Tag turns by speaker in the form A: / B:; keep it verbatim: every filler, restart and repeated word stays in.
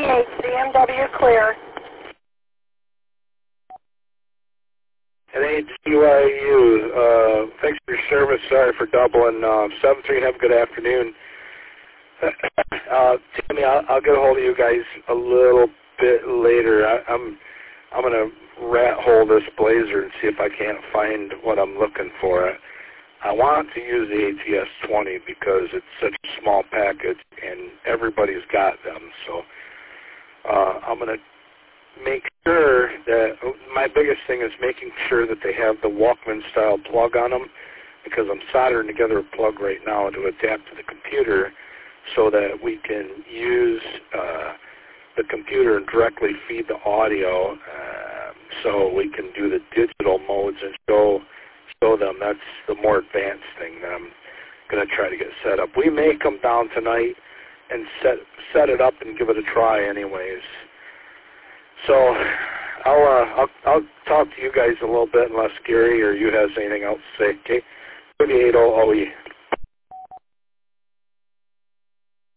A: eighty-eight, C M W clear.
B: And A G Y U, uh, thanks for your service. Sorry for doubling. Uh, seven three, have a good afternoon. uh, Tammy, I'll, I'll get a hold of you guys a little bit later. I, I'm I'm going to rat hole this Blazer and see if I can't find what I'm looking for. I want to use the A T S twenty because it's such a small package and everybody's got them. So uh, I'm going to make sure that my biggest thing is making sure that they have the Walkman style plug on them, because I'm soldering together a plug right now to adapt to the computer so that we can use uh, the computer and directly feed the audio uh, so we can do the digital modes and show, show them. That's the more advanced thing that I'm going to try to get set up. We may come down tonight and set, set it up and give it a try anyways. So I'll, uh, I'll I'll talk to you guys a little bit unless Gary or you has anything else to say. Okay, thirty-eight oh oh E.